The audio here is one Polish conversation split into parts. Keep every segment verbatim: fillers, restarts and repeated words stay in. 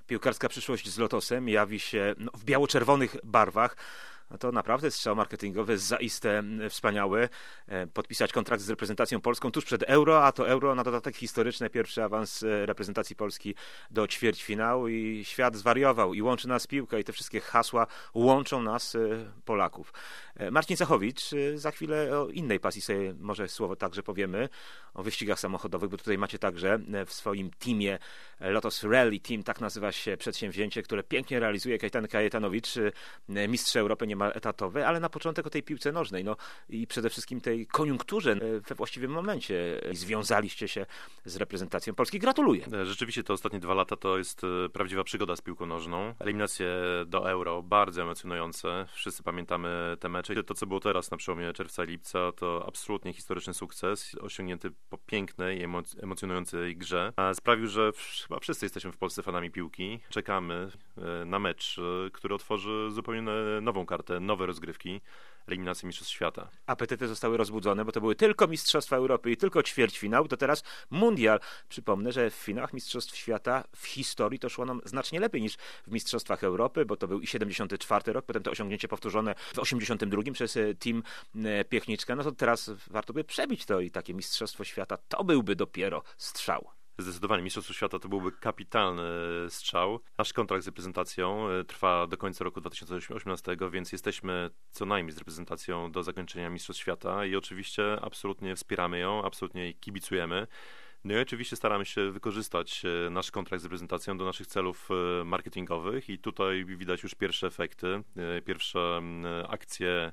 piłkarska przyszłość z Lotosem jawi się no, w biało-czerwonych barwach. No to naprawdę strzał marketingowy zaiste wspaniały. Podpisać kontrakt z reprezentacją polską tuż przed Euro, a to Euro na dodatek historyczny, pierwszy awans reprezentacji Polski do ćwierćfinału i świat zwariował i łączy nas piłka i te wszystkie hasła łączą nas, Polaków. Marcin Cechowicz, za chwilę o innej pasji sobie może słowo także powiemy, o wyścigach samochodowych, bo tutaj macie także w swoim teamie Lotos Rally Team, tak nazywa się przedsięwzięcie, które pięknie realizuje Kajtan Kajetanowicz, mistrz Europy niemal etatowy, ale na początek o tej piłce nożnej, no i przede wszystkim tej koniunkturze we właściwym momencie związaliście się z reprezentacją Polski. Gratuluję. Rzeczywiście te ostatnie dwa lata to jest prawdziwa przygoda z piłką nożną. Eliminacje do Euro, bardzo emocjonujące. Wszyscy pamiętamy te mecze. To, co było teraz na przełomie czerwca i lipca, to absolutnie historyczny sukces, osiągnięty po pięknej i emoc- emocjonującej grze. A sprawił, że chyba wszyscy jesteśmy w Polsce fanami piłki. Czekamy na mecz, który otworzy zupełnie nową kartę, nowe rozgrywki, eliminacji Mistrzostw Świata. Apetyty zostały rozbudzone, bo to były tylko Mistrzostwa Europy i tylko ćwierćfinał, to teraz mundial. Przypomnę, że w finałach Mistrzostw Świata w historii to szło nam znacznie lepiej niż w Mistrzostwach Europy, bo to był i siedemdziesiąty czwarty rok, potem to osiągnięcie powtórzone w osiemdziesiątym drugim przez team Piechniczka. No to teraz warto by przebić to i takie Mistrzostwo Świata to byłby dopiero strzał. Zdecydowanie Mistrzostwo Świata to byłby kapitalny strzał. Nasz kontrakt z reprezentacją trwa do końca roku dwa tysiące osiemnastego, więc jesteśmy co najmniej z reprezentacją do zakończenia Mistrzostw Świata i oczywiście absolutnie wspieramy ją, absolutnie jej kibicujemy. No i oczywiście staramy się wykorzystać nasz kontrakt z reprezentacją do naszych celów marketingowych i tutaj widać już pierwsze efekty, pierwsze akcje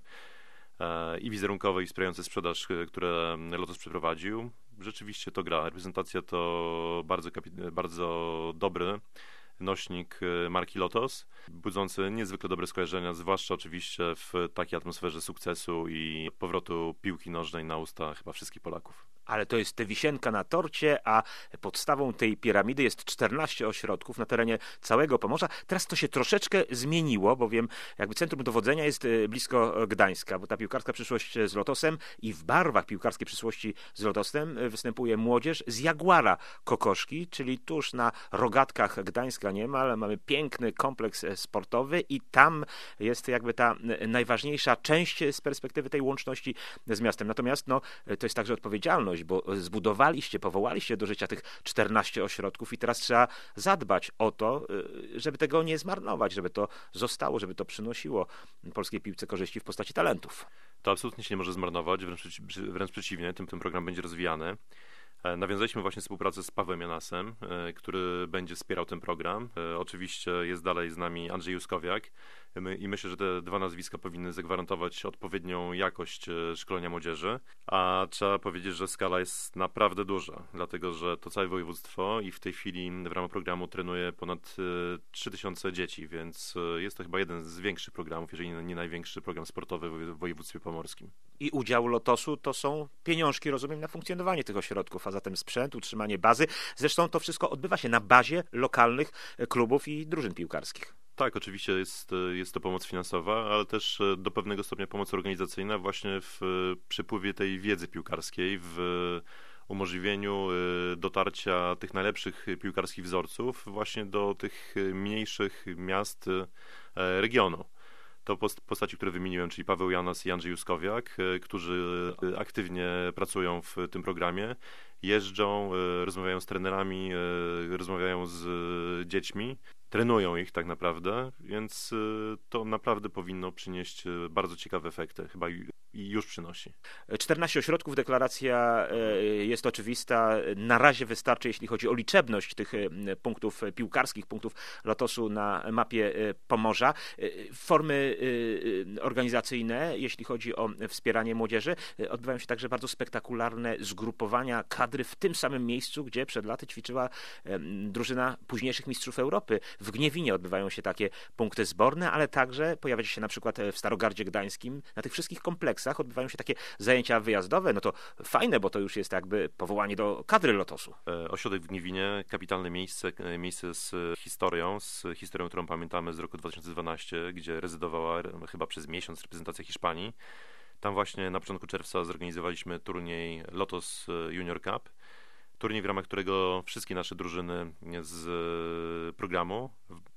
i wizerunkowe, i wspierające sprzedaż, które Lotos przeprowadził. Rzeczywiście to gra. Reprezentacja to bardzo, kapi- bardzo dobry nośnik marki Lotos, budzący niezwykle dobre skojarzenia, zwłaszcza oczywiście w takiej atmosferze sukcesu i powrotu piłki nożnej na usta chyba wszystkich Polaków. Ale to jest wisienka na torcie, a podstawą tej piramidy jest czternaście ośrodków na terenie całego Pomorza. Teraz to się troszeczkę zmieniło, bowiem jakby centrum dowodzenia jest blisko Gdańska, bo ta piłkarska przyszłość z Lotosem i w barwach piłkarskiej przyszłości z Lotosem występuje młodzież z Jaguara Kokoszki, czyli tuż na rogatkach Gdańska niemal. Mamy piękny kompleks sportowy i tam jest jakby ta najważniejsza część z perspektywy tej łączności z miastem. Natomiast no, to jest także odpowiedzialność, bo zbudowaliście, powołaliście do życia tych czternaście ośrodków i teraz trzeba zadbać o to, żeby tego nie zmarnować, żeby to zostało, żeby to przynosiło polskiej piłce korzyści w postaci talentów. To absolutnie się nie może zmarnować, wręcz, wręcz przeciwnie, tym ten program będzie rozwijany. Nawiązaliśmy właśnie współpracę z Pawłem Janasem, który będzie wspierał ten program. Oczywiście jest dalej z nami Andrzej Juskowiak i myślę, że te dwa nazwiska powinny zagwarantować odpowiednią jakość szkolenia młodzieży, a trzeba powiedzieć, że skala jest naprawdę duża, dlatego że to całe województwo i w tej chwili w ramach programu trenuje ponad trzy tysiące dzieci, więc jest to chyba jeden z większych programów, jeżeli nie największy program sportowy w województwie pomorskim. I udział Lotosu to są pieniążki, rozumiem, na funkcjonowanie tych ośrodków, a zatem sprzęt, utrzymanie bazy. Zresztą to wszystko odbywa się na bazie lokalnych klubów i drużyn piłkarskich. Tak, oczywiście jest, jest to pomoc finansowa, ale też do pewnego stopnia pomoc organizacyjna właśnie w przepływie tej wiedzy piłkarskiej, w umożliwieniu dotarcia tych najlepszych piłkarskich wzorców właśnie do tych mniejszych miast regionu. To postaci, które wymieniłem, czyli Paweł Janas i Andrzej Juskowiak, którzy aktywnie pracują w tym programie, jeżdżą, rozmawiają z trenerami, rozmawiają z dziećmi, trenują ich tak naprawdę, więc to naprawdę powinno przynieść bardzo ciekawe efekty, chyba i już przynosi. czternaście ośrodków, deklaracja jest oczywista. Na razie wystarczy, jeśli chodzi o liczebność tych punktów piłkarskich, punktów Lotosu na mapie Pomorza. Formy organizacyjne, jeśli chodzi o wspieranie młodzieży, odbywają się także bardzo spektakularne zgrupowania kadry w tym samym miejscu, gdzie przed laty ćwiczyła drużyna późniejszych mistrzów Europy. W Gniewinie odbywają się takie punkty zborne, ale także pojawia się na przykład w Starogardzie Gdańskim. Na tych wszystkich kompleksach odbywają się takie zajęcia wyjazdowe. No to fajne, bo to już jest jakby powołanie do kadry Lotosu. Ośrodek w Gniewinie, kapitalne miejsce, miejsce z historią, z historią, którą pamiętamy z roku dwa tysiące dwunastego, gdzie rezydowała chyba przez miesiąc reprezentacja Hiszpanii. Tam właśnie na początku czerwca zorganizowaliśmy turniej Lotos Junior Cup. Turniej, w ramach którego wszystkie nasze drużyny z programu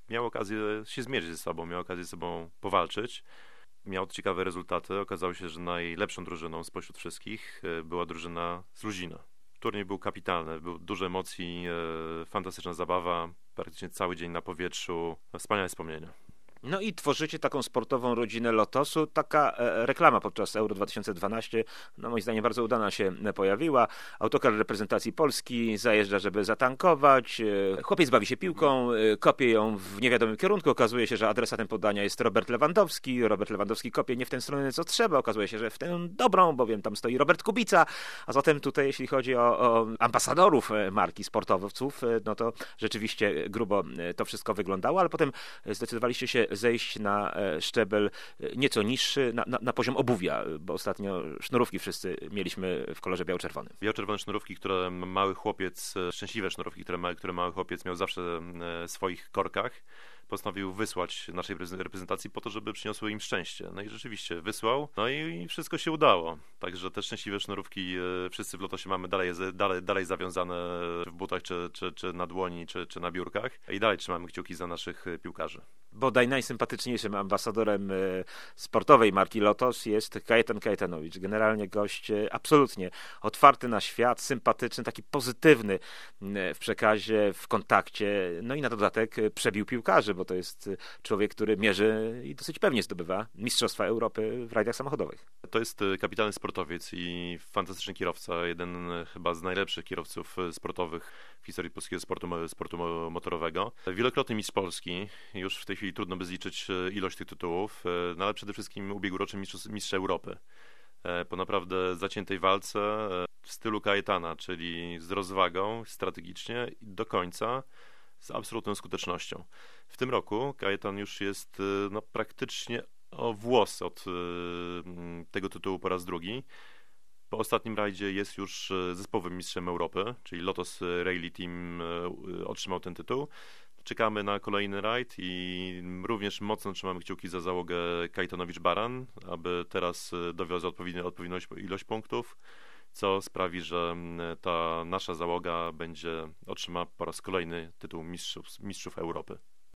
miał okazję się zmierzyć ze sobą, miał okazję ze sobą powalczyć. Miał ciekawe rezultaty. Okazało się, że najlepszą drużyną spośród wszystkich była drużyna z Luzina. Turniej był kapitalny, był dużo emocji, fantastyczna zabawa, praktycznie cały dzień na powietrzu, wspaniałe wspomnienia. No i tworzycie taką sportową rodzinę Lotosu. Taka e, reklama podczas Euro dwa tysiące dwanaście, no moim zdaniem bardzo udana się pojawiła. Autokar reprezentacji Polski zajeżdża, żeby zatankować. E, chłopiec bawi się piłką, e, kopie ją w niewiadomym kierunku. Okazuje się, że adresatem podania jest Robert Lewandowski. Robert Lewandowski kopie nie w tę stronę, co trzeba. Okazuje się, że w tę dobrą, bowiem tam stoi Robert Kubica. A zatem tutaj, jeśli chodzi o, o ambasadorów marki, sportowców, e, no to rzeczywiście grubo to wszystko wyglądało, ale potem zdecydowaliście się zejść na szczebel nieco niższy, na, na, na poziom obuwia, bo ostatnio sznurówki wszyscy mieliśmy w kolorze biało-czerwonym. Biało-czerwone sznurówki, które mały chłopiec, szczęśliwe sznurówki, które, ma, które mały chłopiec miał zawsze w swoich korkach, postanowił wysłać naszej reprezentacji po to, żeby przyniosły im szczęście. No i rzeczywiście wysłał, no i wszystko się udało. Także te szczęśliwe sznurówki wszyscy w Lotosie mamy dalej, dalej, dalej zawiązane w butach, czy, czy, czy na dłoni, czy, czy na biurkach i dalej trzymamy kciuki za naszych piłkarzy. Bodaj najsympatyczniejszym ambasadorem sportowej marki Lotos jest Kajetan Kajetanowicz. Generalnie gość absolutnie otwarty na świat, sympatyczny, taki pozytywny w przekazie, w kontakcie. No i na dodatek przebił piłkarzy, bo to jest człowiek, który mierzy i dosyć pewnie zdobywa Mistrzostwa Europy w rajdach samochodowych. To jest kapitalny sportowiec i fantastyczny kierowca, jeden chyba z najlepszych kierowców sportowych w historii polskiego sportu, sportu motorowego. Wielokrotny mistrz Polski, już w tej chwili trudno by zliczyć ilość tych tytułów, no ale przede wszystkim ubiegłoroczny mistrz, mistrz Europy. Po naprawdę zaciętej walce w stylu Kajetana, czyli z rozwagą, strategicznie i do końca z absolutną skutecznością. W tym roku Kajetan już jest no, praktycznie o włos od tego tytułu po raz drugi. Po ostatnim rajdzie jest już zespołowym mistrzem Europy, czyli Lotos Rally Team otrzymał ten tytuł. Czekamy na kolejny rajd i również mocno trzymamy kciuki za załogę Kajetanowicz-Baran, aby teraz dowiozła odpowiednią, odpowiednią ilość punktów, co sprawi, że ta nasza załoga będzie otrzyma po raz kolejny tytuł mistrzów, mistrzów Europy.